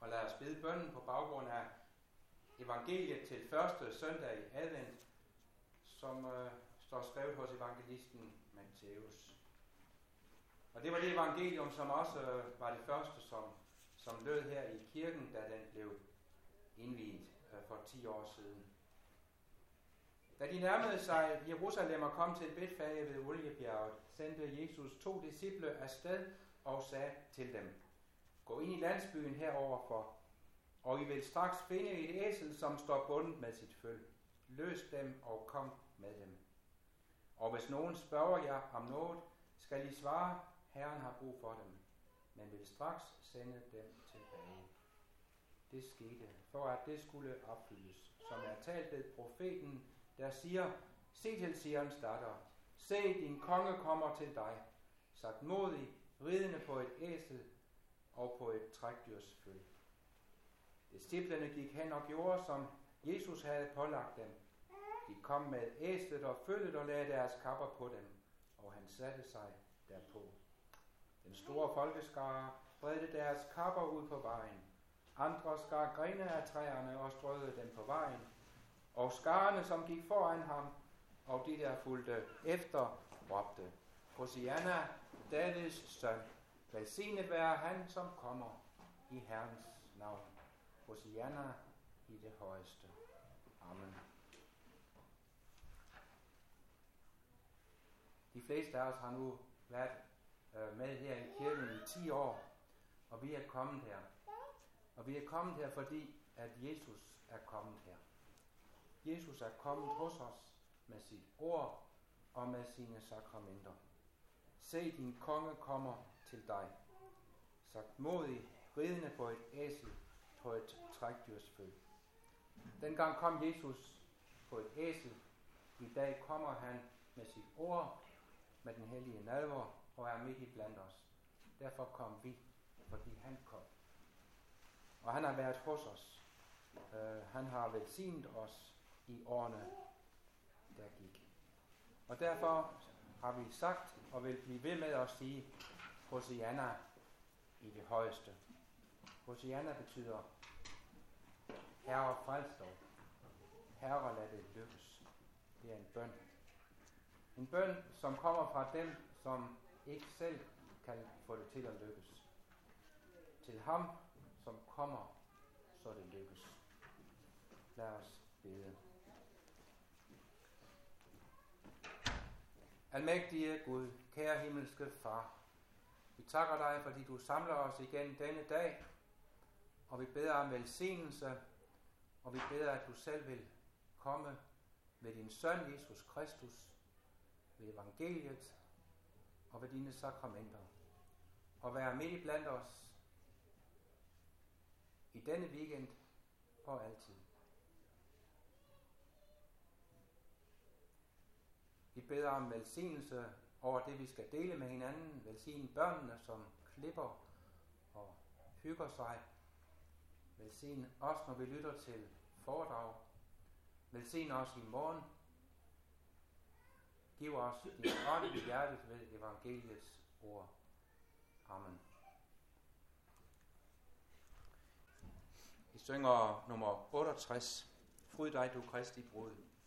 Og lad os bede bønnen på baggrund af evangeliet til første søndag i advent, som står skrevet hos evangelisten Matthæus. Og det var det evangelium, som også var det første, som lød her i kirken, da den blev indviet for 10 år siden. Da de nærmede sig Jerusalem og kom til Betfage ved Oliebjerget, sendte Jesus 2 disciple afsted og sagde til dem: Gå ind i landsbyen heroverfor, og I vil straks finde et æsel, som står bundet med sit føl. Løs dem og kom med dem. Og hvis nogen spørger jer om noget, skal I svare: Herren har brug for dem, men vil straks sende dem tilbage. Det skete, for at det skulle opfyldes, som er talt ved profeten, der siger: Se til Sions datter, se, din konge kommer til dig, sagt modig, ridende på et æsel og på et trækdyrs føl. Disciplene gik hen og gjorde, som Jesus havde pålagt dem. De kom med æslet og følget og lagde deres kapper på dem, og han satte sig derpå. Den store folkeskare bredte deres kapper ud på vejen. Andre skar grene af træerne og strøede dem på vejen. Og skarerne, som gik foran ham, og de der fulgte efter, råbte: Hosianna, Davids søn, velsignet være han, som kommer i Herrens navn. Hosianna i det højeste. Amen. De fleste af os har nu været med her i kirken i 10 år, og vi er kommet her. Og vi er kommet her, fordi at Jesus er kommet her. Jesus er kommet hos os med sit ord og med sine sakramenter. Se, din konge kommer til dig, sagt modig, ridende på et æsel, på et trækdyrs føl. Dengang kom Jesus på et æsel. I dag kommer han med sit ord, med den hellige nadver, og er midt i blandt os. Derfor kom vi, fordi han kom. Og han har været hos os. Han har velsignet os i årene, der gik. Og derfor har vi sagt, og vil blive ved med at sige, Hosianna i det højeste. Hosianna betyder: Herre, frels dog. Herre, lad det lykkes. Det er en bøn. En bøn, som kommer fra dem, som ikke selv kan få det til at lykkes. Til ham, som kommer, så det lykkes. Lad os bede. Almægtige Gud, kære himmelske Far, vi takker dig, fordi du samler os igen denne dag, og vi beder om velsignelse, og vi beder, at du selv vil komme med din søn Jesus Kristus, ved evangeliet og ved dine sakramenter, og være midt i blandt os i denne weekend og altid. Vi beder om velsignelse over det, vi skal dele med hinanden. Velsign børnene, som klipper og hygger sig. Velsign os, når vi lytter til foredrag. Velsign os i morgen. Giv os din ånd i hjertet ved evangeliets ord. Amen. Vi synger nummer 68. Fryd dig, du Kristi brud.